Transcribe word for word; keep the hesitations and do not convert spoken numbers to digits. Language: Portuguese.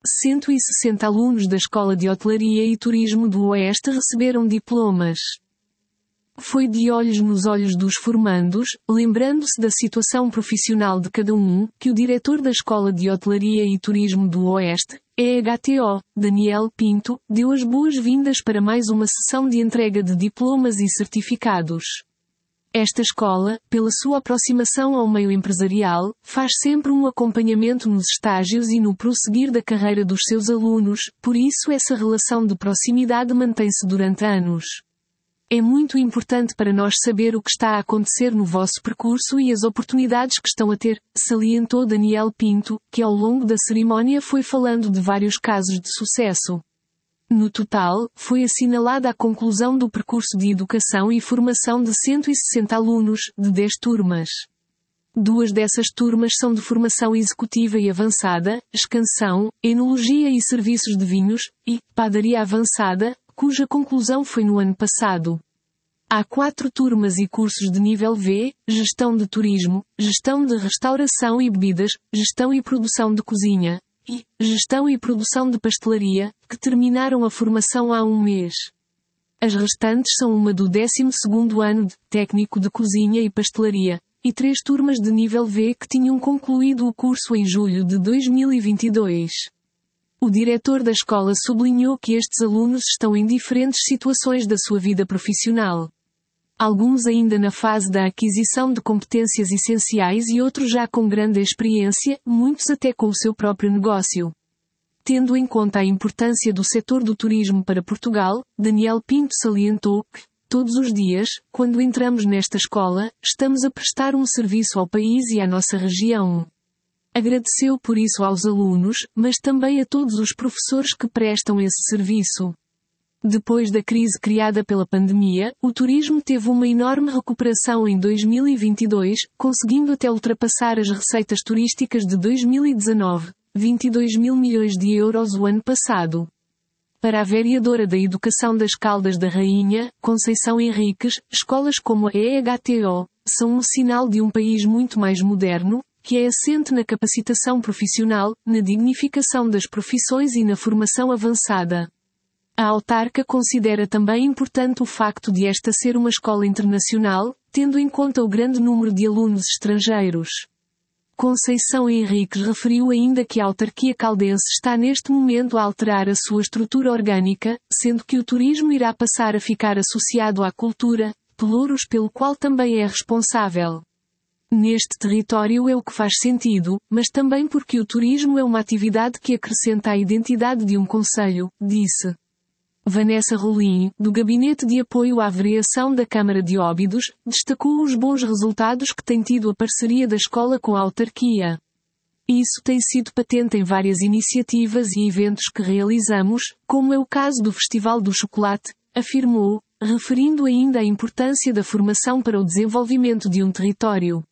cento e sessenta alunos da Escola de Hotelaria e Turismo do Oeste receberam diplomas. Foi de olhos nos olhos dos formandos, lembrando-se da situação profissional de cada um, que o diretor da Escola de Hotelaria e Turismo do Oeste, E H T O, Daniel Pinto, deu as boas-vindas para mais uma sessão de entrega de diplomas e certificados. Esta escola, pela sua aproximação ao meio empresarial, faz sempre um acompanhamento nos estágios e no prosseguir da carreira dos seus alunos, por isso essa relação de proximidade mantém-se durante anos. É muito importante para nós saber o que está a acontecer no vosso percurso e as oportunidades que estão a ter, salientou Daniel Pinto, que ao longo da cerimónia foi falando de vários casos de sucesso. No total, foi assinalada a conclusão do percurso de educação e formação de cento e sessenta alunos, de dez turmas. Duas dessas turmas são de formação executiva e avançada, escansão, enologia e serviços de vinhos, e padaria avançada, cuja conclusão foi no ano passado. Há quatro turmas e cursos de nível V, gestão de turismo, gestão de restauração e bebidas, gestão e produção de cozinha, e gestão e produção de pastelaria, que terminaram a formação há um mês. As restantes são uma do décimo segundo ano de técnico de cozinha e pastelaria, e três turmas de nível V que tinham concluído o curso em julho de dois mil e vinte e dois. O diretor da escola sublinhou que estes alunos estão em diferentes situações da sua vida profissional. Alguns ainda na fase da aquisição de competências essenciais e outros já com grande experiência, muitos até com o seu próprio negócio. Tendo em conta a importância do setor do turismo para Portugal, Daniel Pinto salientou que, todos os dias, quando entramos nesta escola, estamos a prestar um serviço ao país e à nossa região. Agradeceu por isso aos alunos, mas também a todos os professores que prestam esse serviço. Depois da crise criada pela pandemia, o turismo teve uma enorme recuperação em dois mil e vinte e dois, conseguindo até ultrapassar as receitas turísticas de dois mil e dezanove, vinte e dois mil milhões de euros o ano passado. Para a vereadora da Educação das Caldas da Rainha, Conceição Henriques, escolas como a E H T O, são um sinal de um país muito mais moderno, que é assente na capacitação profissional, na dignificação das profissões e na formação avançada. A autarca considera também importante o facto de esta ser uma escola internacional, tendo em conta o grande número de alunos estrangeiros. Conceição Henriques referiu ainda que a autarquia caldense está neste momento a alterar a sua estrutura orgânica, sendo que o turismo irá passar a ficar associado à cultura, pelouros pelo qual também é responsável. Neste território é o que faz sentido, mas também porque o turismo é uma atividade que acrescenta à identidade de um concelho, disse. Vanessa Rolim, do Gabinete de Apoio à Vereação da Câmara de Óbidos, destacou os bons resultados que tem tido a parceria da escola com a autarquia. Isso tem sido patente em várias iniciativas e eventos que realizamos, como é o caso do Festival do Chocolate, afirmou, referindo ainda a importância da formação para o desenvolvimento de um território.